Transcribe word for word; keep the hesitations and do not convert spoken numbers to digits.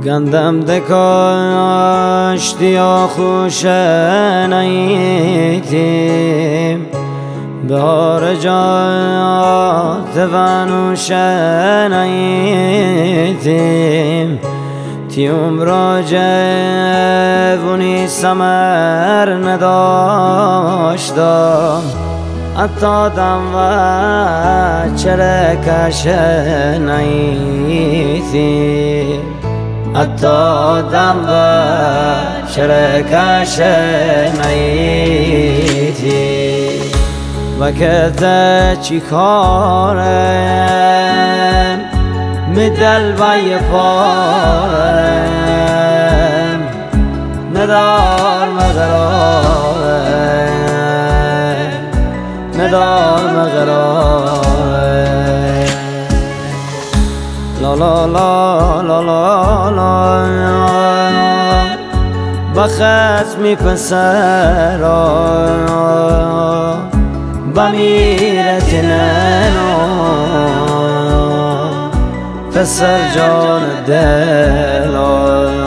گندم دکاشتی یا خوش نیتیم بهار جات ونوش نیتیم تیوم را جوونی سمر نداشتم حتی دم و چرکش نیتیم حتی دم و شرکش نیتی و که ته چی کارم مدل و یه پارم ندار مغرارم ندار مغرارم لا لا لا لا لا لا بخصمی پسرا بمیرت ننو پسر جان دلا